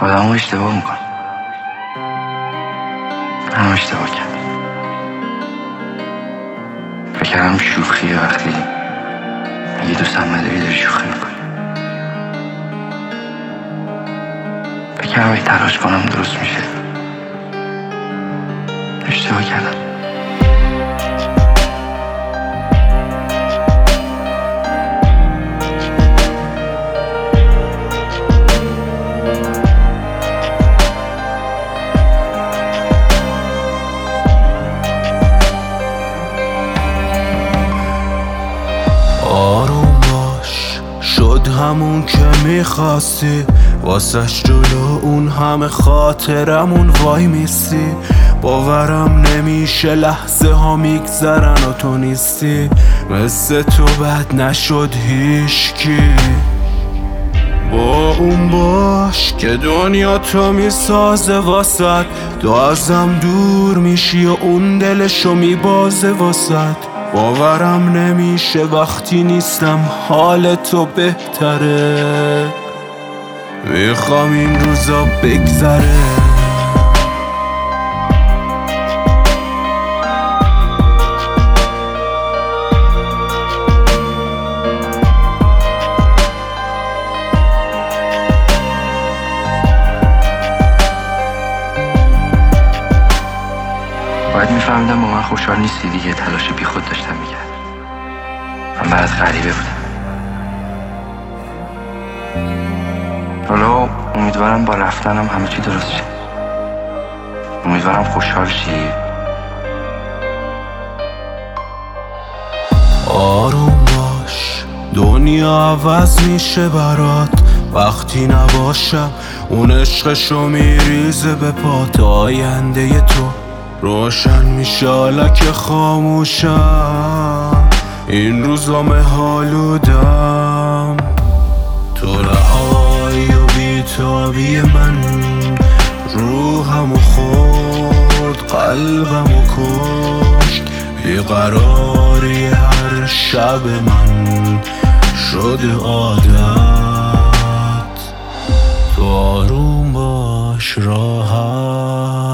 آدم ها اشتباه میکنن. هم اشتباه کرد. فکر کردم شوخیه وقتی یه دوستم نداری داری شوخی میکنی. فکر کردم اگه تلاش کنم درست میشه. اشتباه کردم. آروم باش، شد همون که میخواستی، واسش جلو اون همه خاطرمون وای میستی. باورم نمیشه لحظه ها میگذرن و تو نیستی. مثل تو بد نشد هیچکی. با اون باش که دنیا تو میسازه واسد، تو ازم دور میشی و اون دلشو میبازه واسد. باورم نمیشه وقتی نیستم حال تو بهتره. میخوام این روزا بگذره. باید میفهمیدم با من خوشحال نیستی دیگه. تلاش بی خود داشتم میکرد. من برات غریبه بودم. حالا امیدوارم با رفتنم همه چی درست شه. امیدوارم خوشحال شی. آروم باش، دنیا عوض میشه برات وقتی نباشم. اون عشقشو میریزه به پات. آینده تو روشن میشه حالا که خاموشم. این روزا مهالودم. تو رهایی و بیتابی من روحمو خورد، قلبمو کشت. بیقراری هر شب من شده عادت. تو آروم باش، راحت